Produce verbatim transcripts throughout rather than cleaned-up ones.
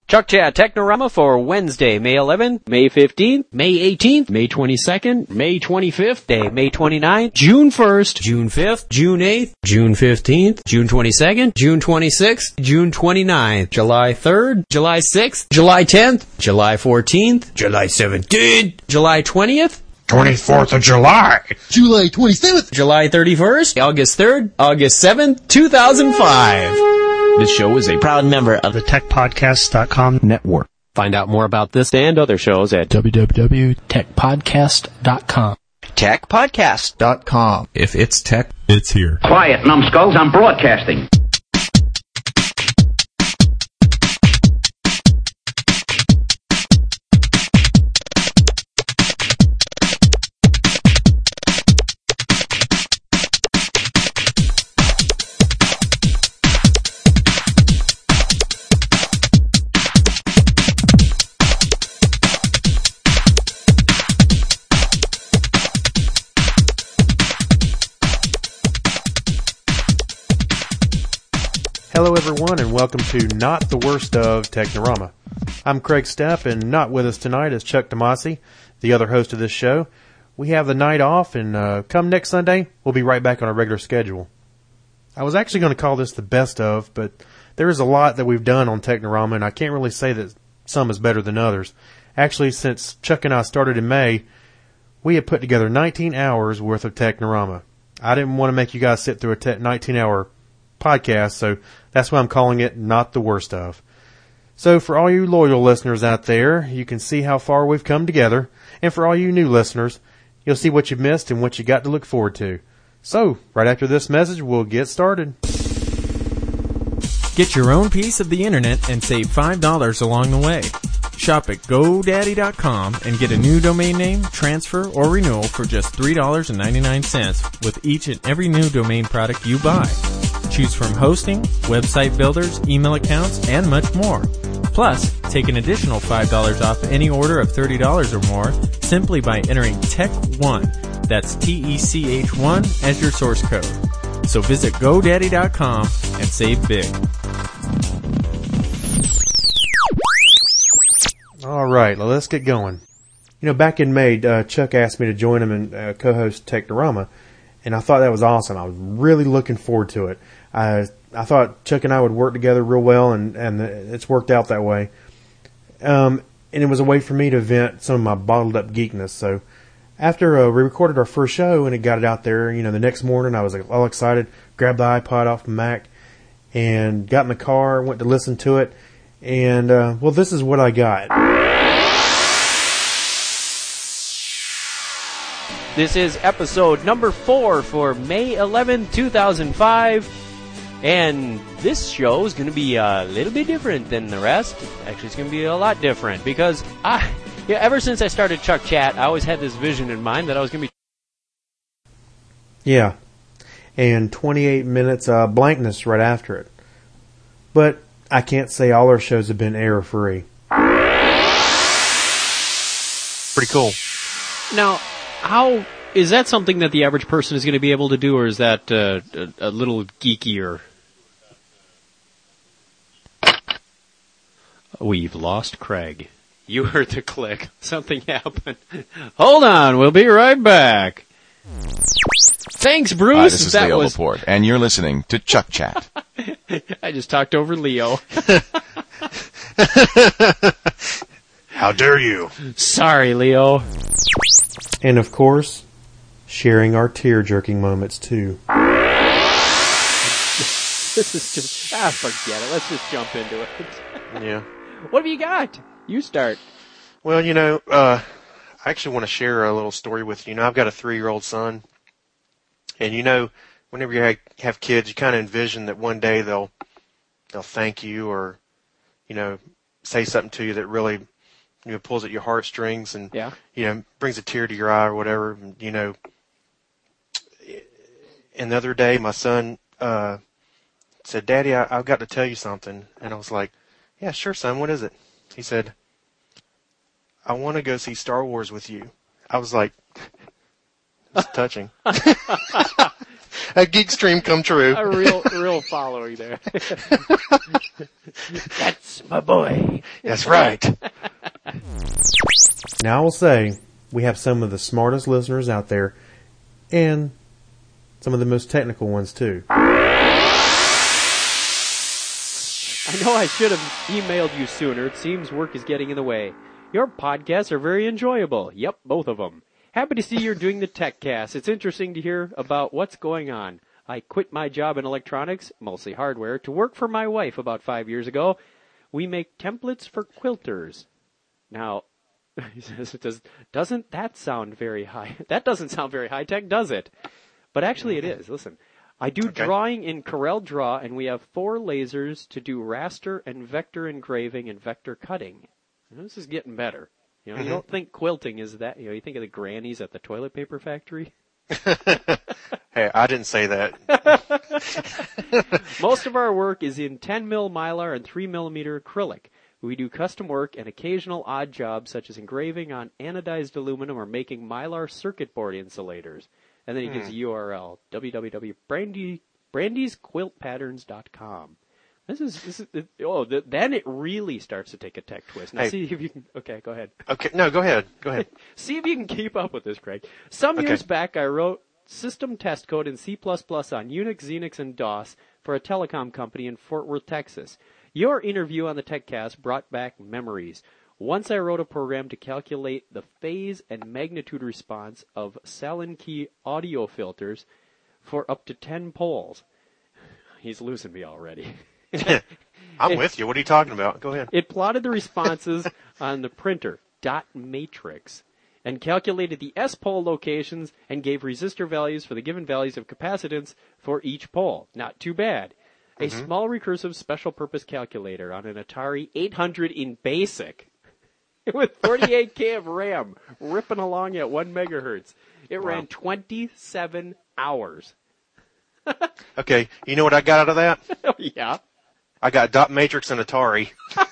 Chuck Chat Technorama for Wednesday, May eleventh, May fifteenth, May eighteenth, May twenty-second, May twenty-fifth, Day, May twenty-ninth, June first, June fifth, June eighth, June fifteenth, June twenty-second, June twenty-sixth, June twenty-ninth, July third, July sixth, July tenth, July fourteenth, July seventeenth, July twentieth, twenty-fourth of July, July twenty-seventh, July thirty-first, August third, August seventh, two thousand five. This show is a proud member of the tech podcast dot com network. Find out more about this and other shows at w w w dot tech podcast dot com. tech podcast dot com. If it's tech, it's here. Quiet, numbskulls, I'm broadcasting. Hello everyone and welcome to Not the Worst of Technorama. I'm Craig Stepp and not with us tonight is Chuck Tomasi, the other host of this show. We have the night off and uh, come next Sunday, we'll be right back on our regular schedule. I was actually going to call this the best of, but there is a lot that we've done on Technorama and I can't really say that some is better than others. Actually, since Chuck and I started in May, we have put together nineteen hours worth of Technorama. I didn't want to make you guys sit through a te- nineteen hour podcast, so that's why I'm calling it Not the Worst of. So for all you loyal listeners out there, you can see how far we've come together, and for all you new listeners, you'll see what you've missed and what you got to look forward to. So, right after this message, we'll get started. Get your own piece of the internet and save five dollars along the way. Shop at GoDaddy dot com and get a new domain name, transfer, or renewal for just three dollars and ninety-nine cents with each and every new domain product you buy. Choose from hosting, website builders, email accounts, and much more. Plus, take an additional five dollars off any order of thirty dollars or more simply by entering Tech one, that's T E C H one, as your source code. So visit GoDaddy dot com and save big. All right, well, let's get going. You know, back in May, uh, Chuck asked me to join him and uh, co-host Technorama, and I thought that was awesome. I was really looking forward to it. I I thought Chuck and I would work together real well, and, and it's worked out that way. Um, and it was a way for me to vent some of my bottled up geekness. So after uh, we recorded our first show and it got it out there, you know, the next morning I was all excited, grabbed the iPod off the Mac, and got in the car, went to listen to it, and uh, well, this is what I got. This is episode number four for May eleventh, two thousand five. And this show is going to be a little bit different than the rest. Actually, it's going to be a lot different because I, yeah, ever since I started Chuck Chat, I always had this vision in mind that I was going to be. Yeah, and twenty-eight minutes uh, blankness right after it. But I can't say all our shows have been error-free. Pretty cool. Now, how is that something that the average person is going to be able to do, or is that uh, a, a little geekier? We've lost Craig. You heard the click. Something happened. Hold on, we'll be right back. Thanks, Bruce. Hi, this is that Leo was... Laporte, and you're listening to Chuck Chat. I just talked over Leo. How dare you? Sorry, Leo. And of course, sharing our tear-jerking moments too. This is just, ah, forget it. Let's just jump into it. Yeah. What have you got? You start. Well, you know, uh, I actually want to share a little story with you. You know, I've got a three-year-old son, and you know, whenever you have kids, you kind of envision that one day they'll they'll thank you or, you know, say something to you that really, you know, pulls at your heartstrings and, yeah. you know, brings a tear to your eye or whatever. And, you know, and the other day my son uh, said, Daddy, I, I've got to tell you something. And I was like, yeah, sure, son. What is it? He said, I want to go see Star Wars with you. I was like, it's touching. a geek stream come true. A real, real following there. That's my boy. That's right. Now I will say, we have some of the smartest listeners out there, and some of the most technical ones too. I know I should have emailed you sooner. It seems work is getting in the way. Your podcasts are very enjoyable. Yep, both of them. Happy to see you're doing the TechCast. It's interesting to hear about what's going on. I quit my job in electronics, mostly hardware, to work for my wife about five years ago. We make templates for quilters. Now, he says, does, doesn't that sound very high? That doesn't sound very high-tech, does it? But actually it is. Listen. I do okay. drawing in Corel Draw, and we have four lasers to do raster and vector engraving and vector cutting. You know, this is getting better. You know, mm-hmm. you don't think quilting is that. You know, you think of the grannies at the toilet paper factory. Hey, I didn't say that. Most of our work is in ten mil Mylar and three millimeter acrylic. We do custom work and occasional odd jobs such as engraving on anodized aluminum or making Mylar circuit board insulators. And then he gives a U R L, w w w dot brandy brandys quilt patterns dot com. This is, this is, oh, th- then it really starts to take a tech twist. Now hey. see if you can, okay, go ahead. Okay, no, go ahead, go ahead. See if you can keep up with this, Craig. Some okay. years back I wrote system test code in C plus plus on Unix, Xenix, and DOS for a telecom company in Fort Worth, Texas. Your interview on the TechCast brought back memories. Once I wrote a program to calculate the phase and magnitude response of Sallen-Key audio filters for up to ten poles. He's losing me already. I'm it, with you. What are you talking about? Go ahead. It plotted the responses on the printer, dot matrix, and calculated the S-pole locations and gave resistor values for the given values of capacitance for each pole. Not too bad. A mm-hmm. small recursive special-purpose calculator on an Atari eight hundred in BASIC. With forty-eight K of RAM, ripping along at one megahertz. It wow. ran twenty-seven hours. Okay, you know what I got out of that? Oh, yeah. I got dot matrix and Atari.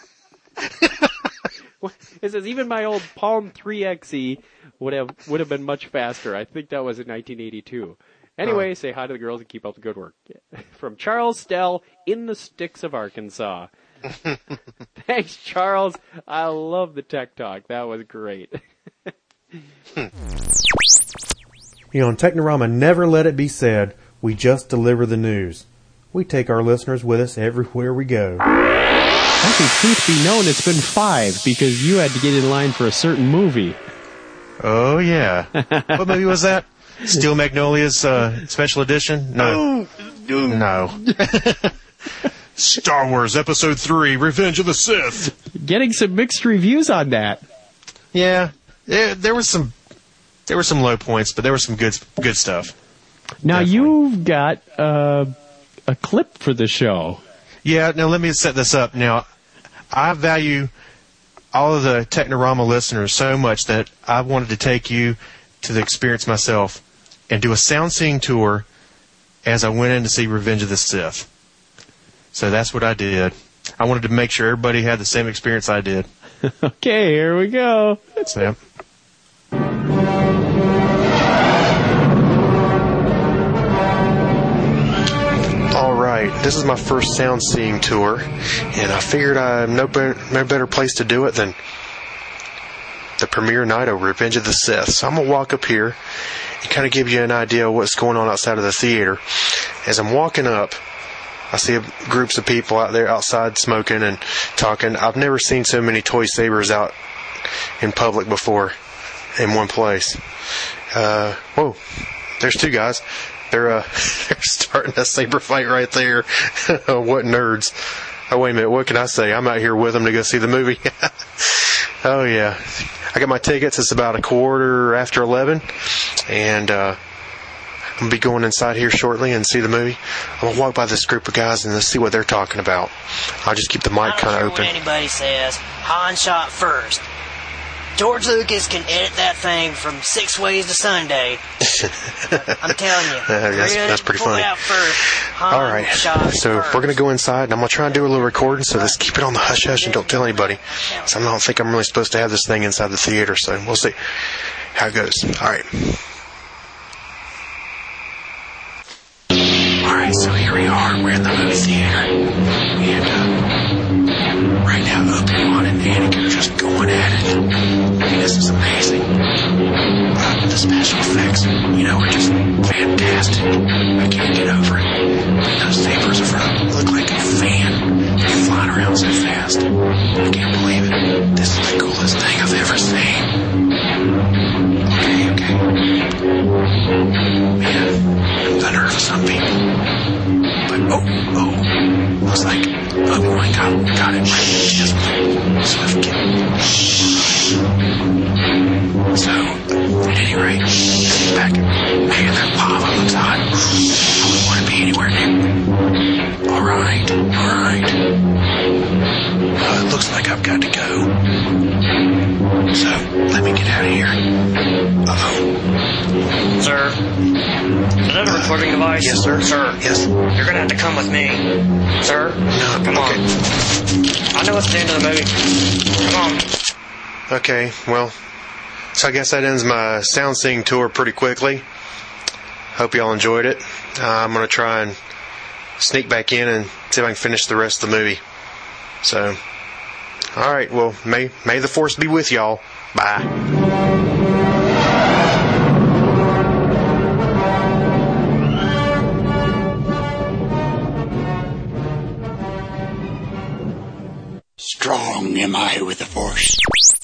It says even my old Palm three X E would have would have been much faster. I think that was in nineteen eighty-two. Anyway, oh. say hi to the girls and keep up the good work. From Charles Stell in the sticks of Arkansas. Thanks, Charles. I love the tech talk. That was great. You know, in Technorama, never let it be said, we just deliver the news. We take our listeners with us everywhere we go. Actually, truth be known, it's been five, because you had to get in line for a certain movie. Oh, yeah. What movie was that? Steel Magnolia's uh, special edition? No. No. Star Wars Episode three, Revenge of the Sith. Getting some mixed reviews on that. Yeah, there, there was some, there were some low points, but there was some good, good stuff. Now Definitely. You've got uh, a clip for the show. Yeah. Now let me set this up. Now, I value all of the Technorama listeners so much that I wanted to take you to the experience myself and do a sound seeing tour as I went in to see Revenge of the Sith. So that's what I did. I wanted to make sure everybody had the same experience I did. Okay, here we go. So, all right, this is my first sound seeing tour, and I figured I have no better, no better place to do it than the premiere night of Revenge of the Sith. So I'm going to walk up here and kind of give you an idea of what's going on outside of the theater. As I'm walking up, I see groups of people out there outside smoking and talking. I've never seen so many toy sabers out in public before in one place. Uh, whoa, there's two guys. They're, uh, they're starting a saber fight right there. What nerds. Oh, wait a minute. What can I say? I'm out here with them to go see the movie. Oh, yeah. I got my tickets. It's about a quarter after eleven. And, uh, I'm going to be going inside here shortly and see the movie. I'm going to walk by this group of guys and let's see what they're talking about. I'll just keep the mic kind of open. What anybody says, Han shot first. George Lucas can edit that thing from six ways to Sunday. I'm telling you. Uh, that's, that's pretty funny. First, All right. So first. We're going to go inside and I'm going to try and do a little recording. So let's keep it on the hush hush and don't tell anybody. So I don't think I'm really supposed to have this thing inside the theater. So we'll see how it goes. All right. Mannequin just going at it. I mean, this is amazing. Uh, the special effects, you know, are just fantastic. I can't get over it. And those sabers are from look like a fan. They're flying around so fast. I can't believe it. This is the coolest thing I've ever seen. Okay, okay. Man, the nerve of some people. But, oh, oh, looks like Obi-Wan got, got it right in the chest with a swift kick. So, at any rate, back, man, that lava looks hot. I wouldn't want to be anywhere near. Alright, alright. Uh, it looks like I've got to go. So, let me get out of here. Uh-oh. Sir, is that a recording device? Yes, sir. Sir, yes. You're gonna have to come with me. Sir? No, come okay. on. I know it's the end of the movie. Come on. Okay, well, so I guess that ends my sound seeing tour pretty quickly. Hope y'all enjoyed it. Uh, I'm going to try and sneak back in and see if I can finish the rest of the movie. So, alright, well, may, may the force be with y'all. Bye. Strong am I with the force.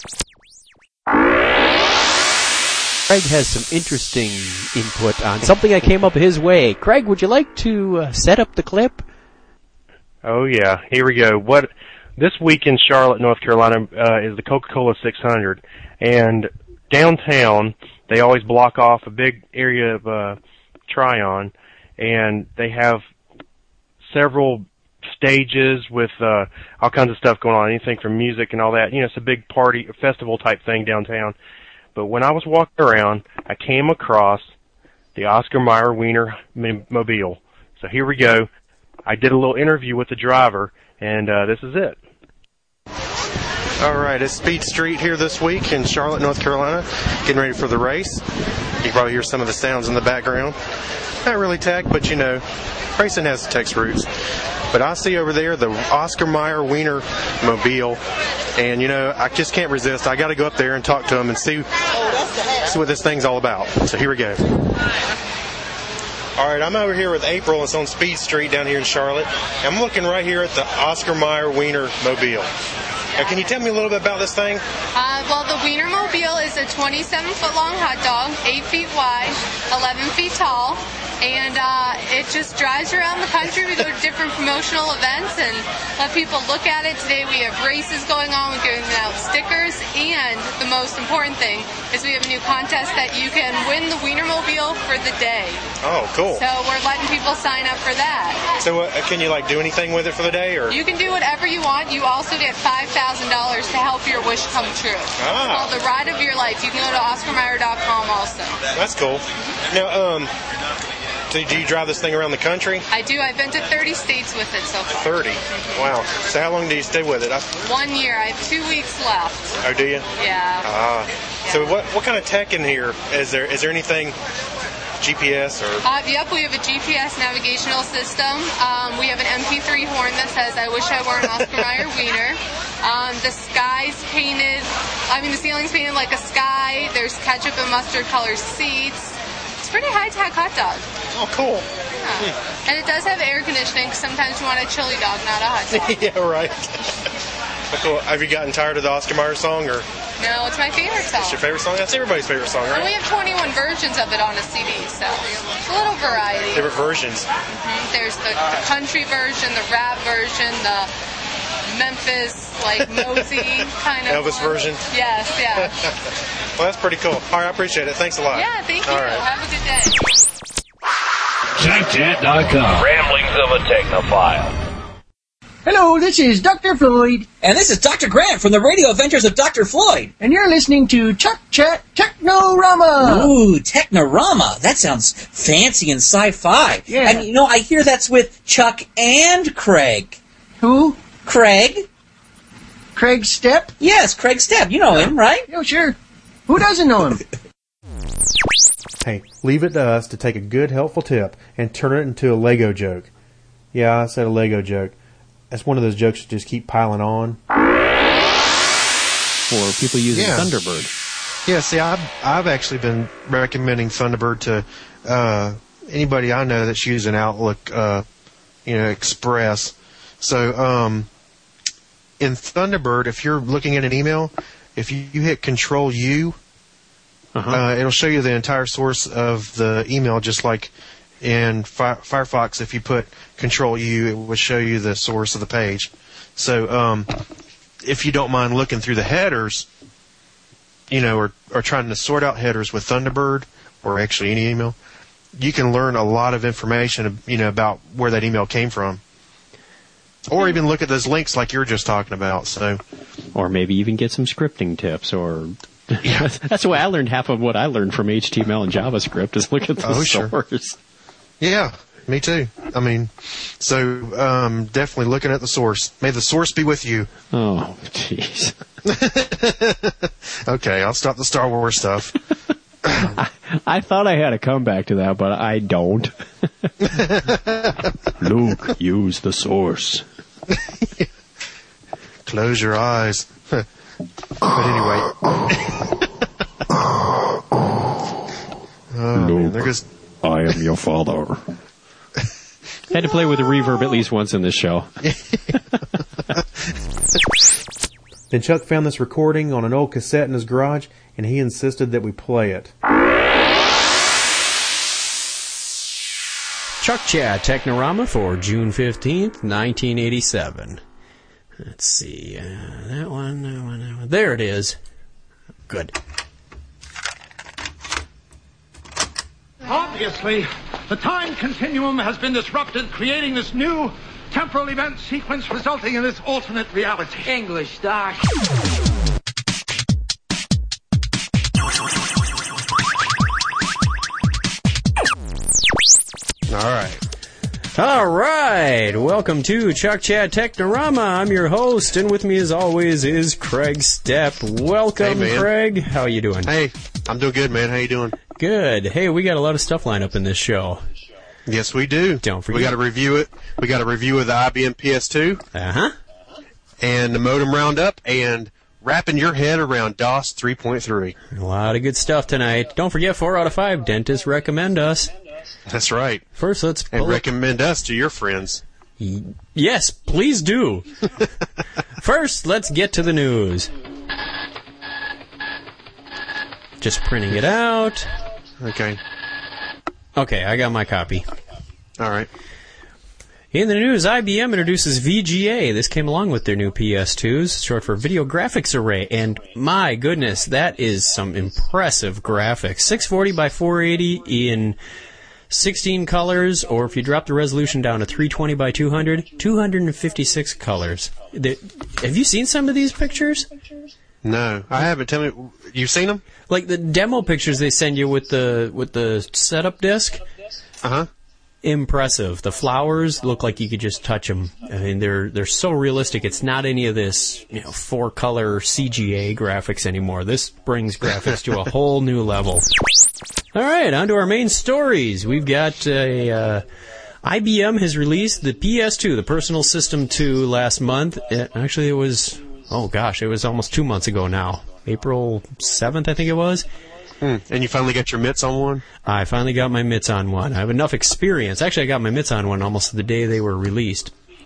Craig has some interesting input on something that came up his way. Craig, would you like to uh, set up the clip? Oh yeah, here we go. What this week in Charlotte, North Carolina, uh, is the Coca-Cola six hundred, and downtown they always block off a big area of uh, Tryon, and they have several stages with uh, all kinds of stuff going on, anything from music and all that. You know, it's a big party, festival type thing downtown. But when I was walking around, I came across the Oscar Mayer Wiener Mobile. So here we go. I did a little interview with the driver, and uh, this is it. All right, it's Speed Street here this week in Charlotte, North Carolina, getting ready for the race. You can probably hear some of the sounds in the background. Not really tech, but you know, racing has Tech's roots. But I see over there the Oscar Mayer Wiener Mobile, and you know, I just can't resist. I got to go up there and talk to him and see, see what this thing's all about. So here we go. All right, I'm over here with April. It's on Speed Street down here in Charlotte. I'm looking right here at the Oscar Mayer Wiener Mobile. Now, can you tell me a little bit about this thing? Uh, well, the Wiener Mobile is a twenty-seven foot long hot dog, eight feet wide, eleven feet tall, and uh, it just drives around the country. We go to different promotional events and let people look at it. Today we have races going on. We're giving out stickers, and the most important thing is we have a new contest that you can win the Wiener Mobile for the day. Oh, cool. So we're letting people sign up for that. So uh, can you like do anything with it for the day, or? You can do whatever you want. You also get five thousand dollars to help your wish come true. Ah. It's called the Ride of Your Life. You can go to Oscar Mayer dot com also. That's cool. Now, um, do, do you drive this thing around the country? I do. I've been to thirty states with it so far. thirty? Wow. So how long do you stay with it? I... One year. I have two weeks left. Oh, do you? Yeah. Ah. Yeah. So what what kind of tech in here? Is there is there anything G P S or? Uh, yep, we have a G P S navigational system. Um, we have an M P three horn that says, "I wish I were an Oscar Mayer Wiener." Um, the sky's painted, I mean the ceiling's painted like a sky. There's ketchup and mustard colored seats. It's a pretty high-tech hot dog. Oh, cool. Yeah. Hmm. And it does have air conditioning because sometimes you want a chili dog, not a hot dog. Yeah, right. Cool. Have you gotten tired of the Oscar Mayer song, or? No, it's my favorite song. It's your favorite song? That's everybody's favorite song, right? And we have twenty-one versions of it on a C D, so it's a little variety. Different versions. Mm-hmm. There's the, the country version, the rap version, the Memphis, like, Mosey kind of Elvis one. version? Yes, yeah. Well, that's pretty cool. All right, I appreciate it. Thanks a lot. Yeah, thank you. All right. Have a good day. Tech Chat dot com. Ramblings of a Technophile. Hello, this is Doctor Floyd. And this is Doctor Grant from the Radio Adventures of Doctor Floyd. And you're listening to Chuck Chat Technorama. Ooh, Technorama. That sounds fancy and sci-fi. Yeah. And, you know, I hear that's with Chuck and Craig. Who? Craig. Craig Stepp? Yes, Craig Stepp. You know him, right? Yeah, sure. Who doesn't know him? Hey, leave it to us to take a good, helpful tip and turn it into a Lego joke. Yeah, I said a Lego joke. That's one of those jokes that just keep piling on. for people using Yeah. Thunderbird. Yeah, see, I've, I've actually been recommending Thunderbird to uh, anybody I know that's using Outlook, uh, you know, Express. So um, in Thunderbird, if you're looking at an email, if you, you hit Control U, uh-huh. uh, it'll show you the entire source of the email, just like in Fi- Firefox. If you put Control U, it will show you the source of the page. So um, if you don't mind looking through the headers, you know, or, or trying to sort out headers with Thunderbird, or actually any email, you can learn a lot of information, you know, about where that email came from. Or even look at those links like you're just talking about. So, or maybe even get some scripting tips. Or yeah. That's why I learned half of what I learned from H T M L and JavaScript is look at the oh, source. Sure. Yeah, me too. I mean, so um, definitely looking at the source. May the source be with you. Oh, jeez. Okay, I'll stop the Star Wars stuff. I, I thought I had a comeback to that, but I don't. Luke, use the source. Close your eyes. But anyway. Oh, Luke, man, there goes... I am your father. Had to play with the reverb at least once in this show. Then Chuck found this recording on an old cassette in his garage, and he insisted that we play it. Chuck Chat Technorama for June fifteenth, nineteen eighty-seven. Let's see. Uh, that one, that one, that one. There it is. Good. Obviously, the time continuum has been disrupted, creating this new temporal event sequence resulting in this alternate reality. English, Doc. All right. All right. Welcome to Chuck Chat Technorama. I'm your host, and with me as always is Craig Stepp. Welcome, hey, Craig. How are you doing? Hey, I'm doing good, man. How you doing? Good. Hey, we got a lot of stuff lined up in this show. Yes, we do. Don't forget. We got to review it. We got a review of the I B M P S two. Uh-huh. And the modem roundup, and wrapping your head around DOS three point three. A lot of good stuff tonight. Don't forget, four out of five dentists recommend us. That's right. First, let's... And recommend us to your friends. Yes, please do. First, let's get to the news. Just printing it out. Okay. Okay, I got my copy. All right. In the news, I B M introduces V G A. This came along with their new P S twos, short for Video Graphics Array. And my goodness, that is some impressive graphics. six forty by four eighty in sixteen colors, or if you drop the resolution down to three twenty by two hundred, two hundred fifty-six colors. The, have you seen some of these pictures? No, I haven't. Tell me, you've seen them? Like the demo pictures they send you with the with the setup disc. Uh huh. Impressive. The flowers look like you could just touch them. I mean, they're they're so realistic. It's not any of this, you know, four color C G A graphics anymore. This brings graphics to a whole new level. All right, on to our main stories. We've got a uh, I B M has released the P S two, the Personal System two, last month. It, actually, it was oh gosh, it was almost two months ago now. April seventh, I think it was. Hmm. And you finally got your mitts on one? I finally got my mitts on one. I have enough experience. Actually, I got my mitts on one almost the day they were released.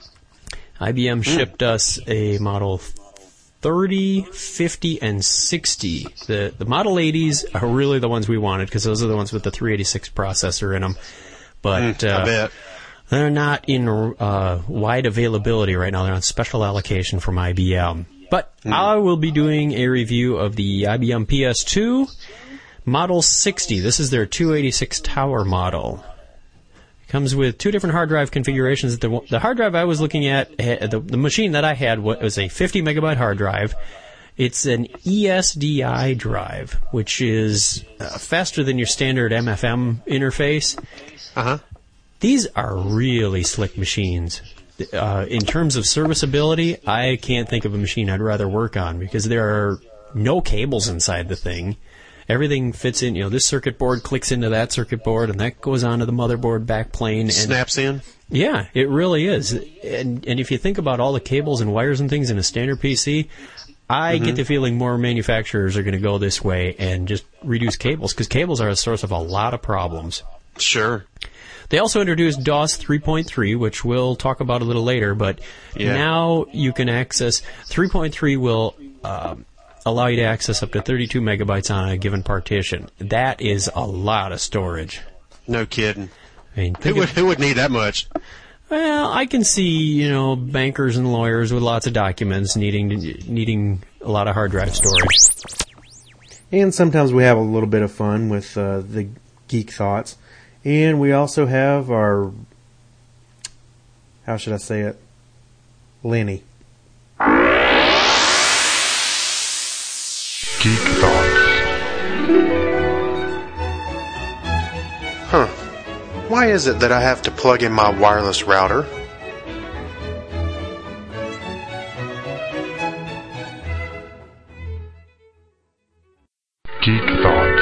I B M shipped mm. us a Model thirty, fifty, and sixty. The the Model eighties are really the ones we wanted because those are the ones with the three eighty-six processor in them. But mm, I uh, bet. They're not in uh, wide availability right now. They're on special allocation from I B M. But mm. I will be doing a review of the I B M P S two Model sixty. This is their two eighty-six tower model. It comes with two different hard drive configurations. The, the hard drive I was looking at, the, the machine that I had was a fifty megabyte hard drive. It's an E S D I drive, which is uh, faster than your standard M F M interface. Uh-huh. These are really slick machines. Uh, in terms of serviceability, I can't think of a machine I'd rather work on because there are no cables inside the thing. Everything fits in, you know, this circuit board clicks into that circuit board, and that goes onto the motherboard backplane. And snaps in? Yeah, it really is. And and if you think about all the cables and wires and things in a standard P C, I Mm-hmm. get the feeling more manufacturers are going to go this way and just reduce cables, because cables are a source of a lot of problems. Sure. They also introduced DOS three point three, which we'll talk about a little later, but Yeah. now you can access, three point three will um, allow you to access up to thirty-two megabytes on a given partition. That is a lot of storage. No kidding. I mean, Who think would, of- who would need that much? Well, I can see, you know, bankers and lawyers with lots of documents needing needing a lot of hard drive storage. And sometimes we have a little bit of fun with uh, the geek thoughts. And we also have our, how should I say it, Lenny. Geek Thoughts. Huh. Why is it that I have to plug in my wireless router? Geek Thoughts.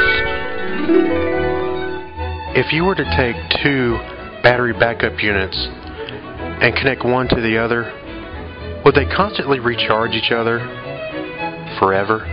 If you were to take two battery backup units and connect one to the other, would they constantly recharge each other forever?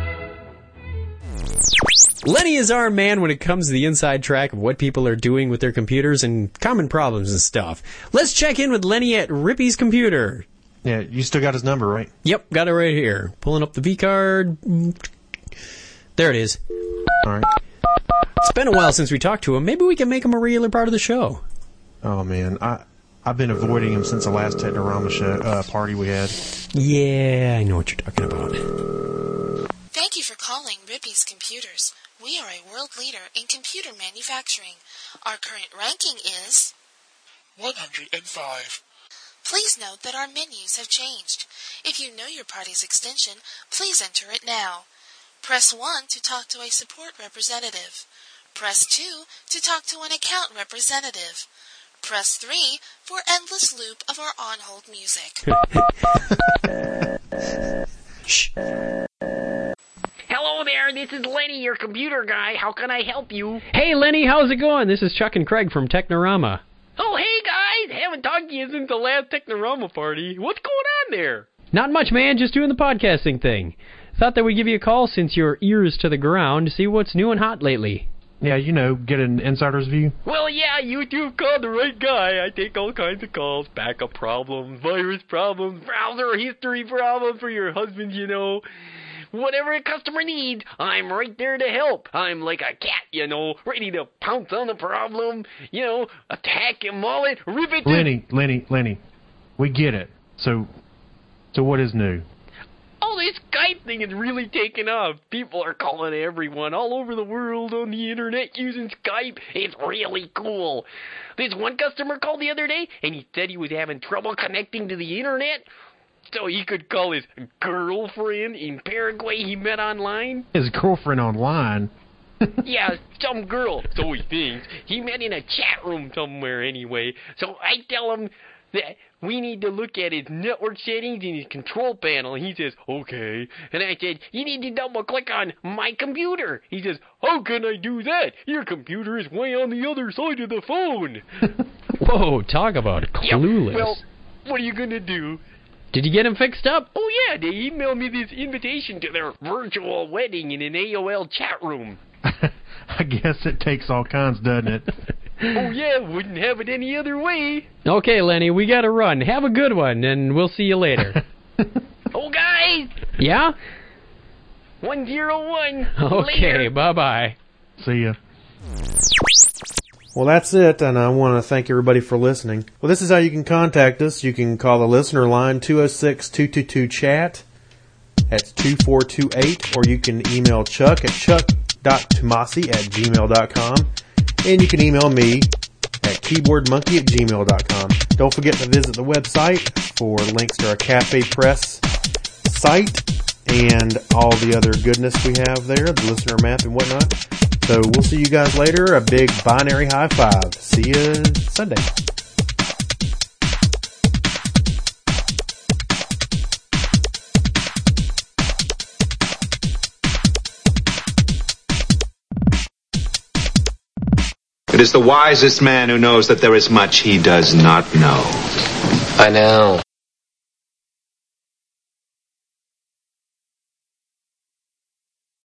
Lenny is our man when it comes to the inside track of what people are doing with their computers and common problems and stuff. Let's check in with Lenny at Rippy's computer. Yeah, you still got his number, right? Yep, got it right here. Pulling up the V card. There it is. All right. It's been a while since we talked to him. Maybe we can make him a regular part of the show. Oh, man. I, I've been avoiding him since the last Technorama show, uh, party we had. Yeah, I know what you're talking about. Thank you for calling Rippy's Computers. We are a world leader in computer manufacturing. Our current ranking is one hundred five. Please note that our menus have changed. If you know your party's extension, please enter it now. Press one to talk to a support representative. Press two to talk to an account representative. Press three for endless loop of our on-hold music. Shh. Hello there, this is Lenny, your computer guy. How can I help you? Hey, Lenny, how's it going? This is Chuck and Craig from Technorama. Oh, hey guys! Haven't talked to you since the last Technorama party. What's going on there? Not much, man. Just doing the podcasting thing. Thought that we'd give you a call since your ears to the ground to see what's new and hot lately. Yeah, you know, get an insider's view. Well, yeah, you two called the right guy. I take all kinds of calls. Backup problems, virus problems, browser history problems for your husband, you know. Whatever a customer needs, I'm right there to help. I'm like a cat, you know, ready to pounce on the problem, you know, attack and maul it, rip it to... Lenny, Lenny, Lenny, we get it. So, so what is new? Oh, this Skype thing is really taking off. People are calling everyone all over the world on the internet using Skype. It's really cool. This one customer called the other day, and he said he was having trouble connecting to the internet, so he could call his girlfriend in Paraguay he met online. His girlfriend online? Yeah, some girl, so he thinks. He met in a chat room somewhere anyway. So I tell him that we need to look at his network settings in his control panel. And he says, okay. And I said, you need to double click on my computer. He says, how can I do that? Your computer is way on the other side of the phone. Whoa, talk about clueless. Yep, well, what are you going to do? Did you get him fixed up? Oh, yeah, they emailed me this invitation to their virtual wedding in an A O L chat room. I guess it takes all kinds, doesn't it? Oh, yeah, wouldn't have it any other way. Okay, Lenny, we gotta run. Have a good one, and we'll see you later. Oh, guys! Yeah? one zero one. Okay, Later. bye-bye. See ya. Well, that's it, and I want to thank everybody for listening. Well, this is how you can contact us. You can call the listener line two oh six, two two two, chat. That's two four two eight, or you can email Chuck at chuck dot tomasi at gmail dot com. And you can email me at keyboardmonkey at gmail dot com. Don't forget to visit the website for links to our Cafe Press site and all the other goodness we have there, the listener map and whatnot. So we'll see you guys later. A big binary high five. See you Sunday. It is the wisest man who knows that there is much he does not know. I know.